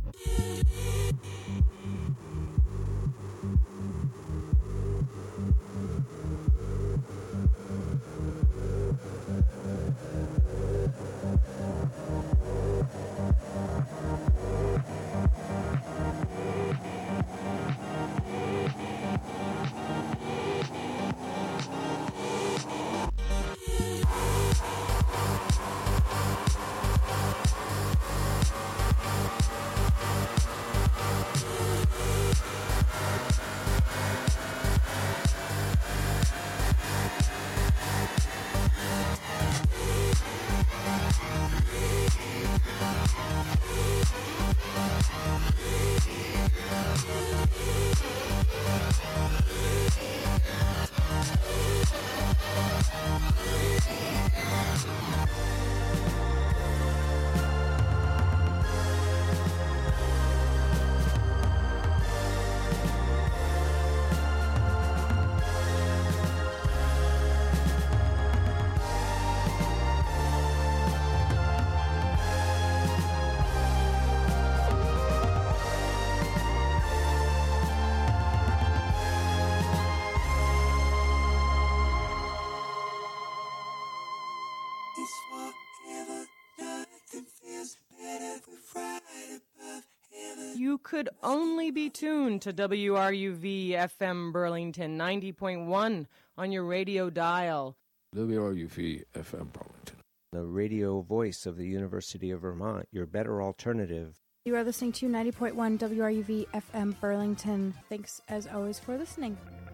You could only be tuned to WRUV FM Burlington 90.1 on your radio dial. WRUV FM Burlington, the radio voice of the University of Vermont, your better alternative. You are listening to 90.1 WRUV FM Burlington. Thanks, as always, for listening.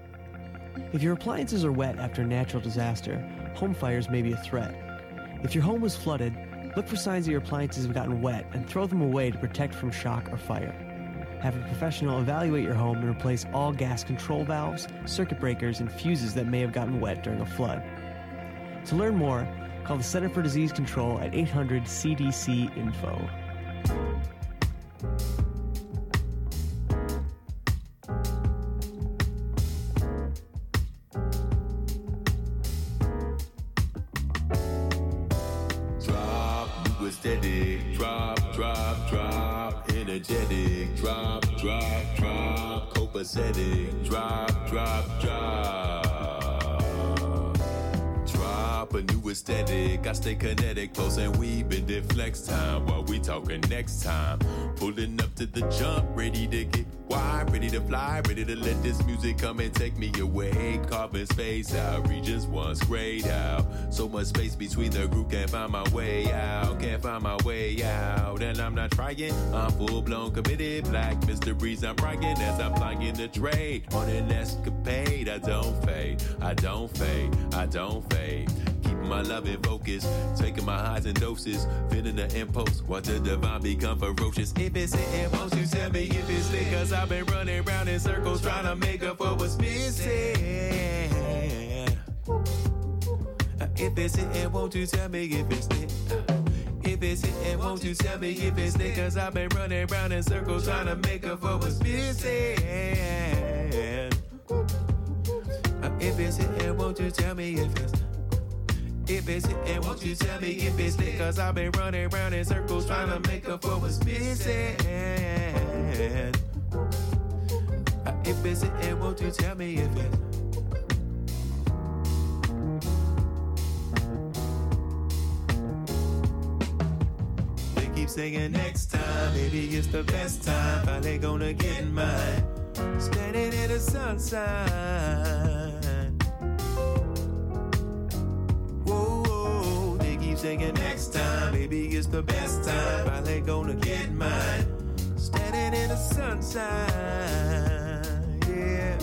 If your appliances are wet after a natural disaster, home fires may be a threat. If your home was flooded, look for signs that your appliances have gotten wet and throw them away to protect from shock or fire. Have a professional evaluate your home and replace all gas control valves, circuit breakers, and fuses that may have gotten wet during a flood. To learn more, call the Center for Disease Control at 800-CDC-INFO. Steady, drop, energetic, drop, copacetic, drop, a new aesthetic, I stay kinetic, close and we been in flex time while we talking next time. Pulling up to the jump, ready to get wide, ready to fly, ready to let this music come and take me away. Carving space out, regions once grayed out. So much space between the group, can't find my way out, and I'm not trying, I'm full-blown committed, black mysteries I'm writing as I'm flying the trade. On an escapade, I don't fade. Keeping my love in focus, taking my highs and doses, feeling the impulse, watch the divine become ferocious. If it's hitting, won't you tell me if it's lit? Cause I've been running round in circles trying to make up for what's missing. If it's hitting, won't you tell me if it's lit? If it's hitting, won't you tell me if it's lit? Cause I've been running round in circles trying to make up for what's missing. If it's hitting, won't you tell me if it's hitting, won't you tell me if it's lit? Cause I've been running round in circles trying to make up for what's missing. If it's hitting, won't you tell me if it's keep saying next time, maybe it's the best time. Finally gonna get mine. Standing in the sunshine. Whoa, they keep saying next time, maybe it's the best time. Finally gonna get mine. Standing in the sunshine, yeah.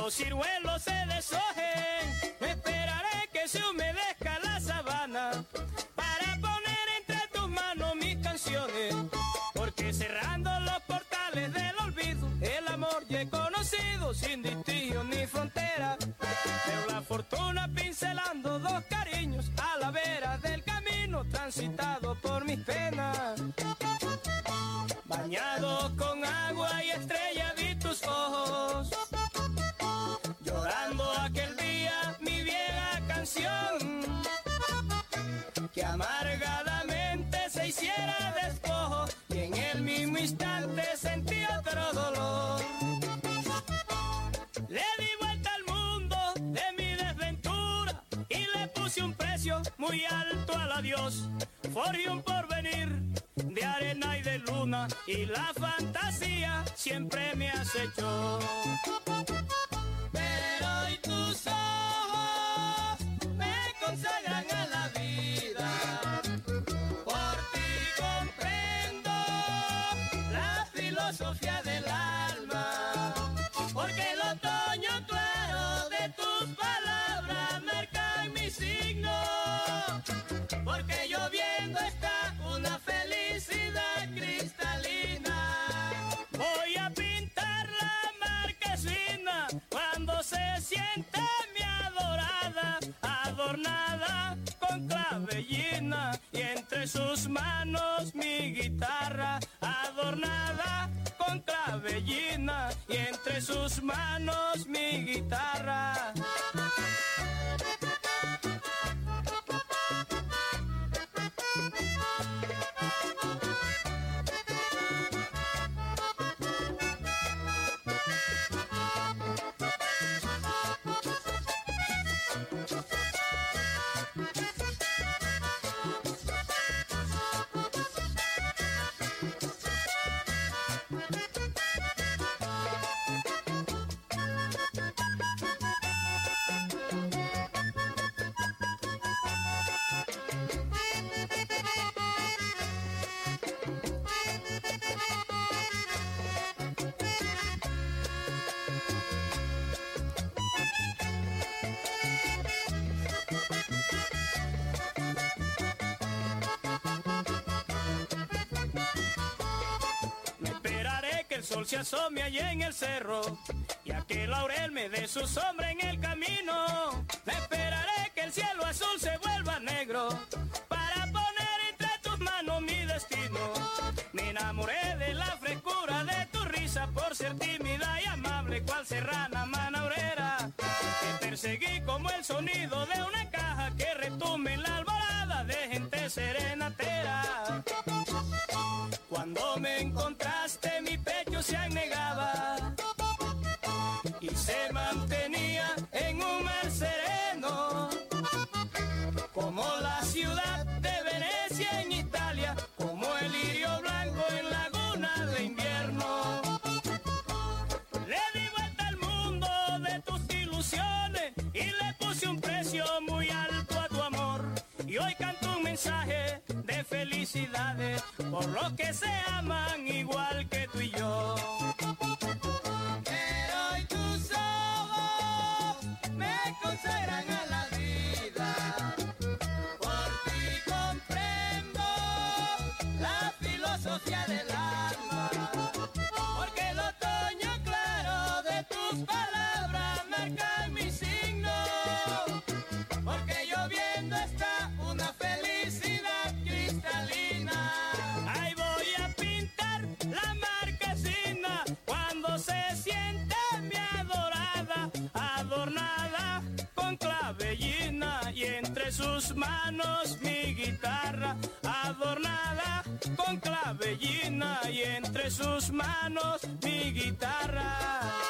los ciruelos se deshojen, no esperaré que se humedezca la sabana para poner entre tus manos mis canciones, porque cerrando los portales del olvido, el amor ya he conocido sin distinción ni frontera. Pero la fortuna pincelando dos cariños a la vera del camino transitado por mis penas. Bañado con agua y estrella vi tus ojos, llorando aquel día mi vieja canción, que amargadamente se hiciera despojo y en el mismo instante sentí otro dolor. Le di vuelta al mundo de mi desventura y le puse un precio muy alto al adiós. Forjé un porvenir de arena y de luna y la fantasía siempre me acechó. Pero hoy tus ojos me consagran a la vida, por ti comprendo la filosofía del alma, porque el otoño claro de tus palabras marca mi signo, porque lloviendo está una felicidad cristalina. Voy a pintar la marquesina cuando se siente mi adorada, adornada con clavellina, y entre sus manos mi guitarra, adornada con clavellina, y entre sus manos mi guitarra. El sol se asome allá en el cerro y aquel laurel me dé su sombra en el camino. Me esperaré que el cielo azul se vuelva negro para poner entre tus manos mi destino. Me enamoré de la frescura de tu risa por ser tímida y amable cual serrana manaurera. Te perseguí como el sonido de una caja que retumbe en la alborada de gente serenatera. Cuando me encontraste mi pecho se anegaba y se mantenía en un mar sereno, como la ciudad de Venecia en Italia, como el lirio blanco en laguna de invierno. Le di vuelta al mundo de tus ilusiones y le puse un precio muy alto a tu amor, y hoy canto un mensaje de felicidades por los que se aman igual que tú y yo. Pero hoy tus ojos me consagran a la vida, por ti comprendo la filosofía del alma, porque el otoño claro de tus palabras marca mi signo, porque lloviendo está una felicidad cristalina. Ahí voy a pintar la marquesina cuando se siente mi adorada, adornada con clavellina, y entre sus manos mi guitarra, adornada con clavellina, y entre sus manos mi guitarra.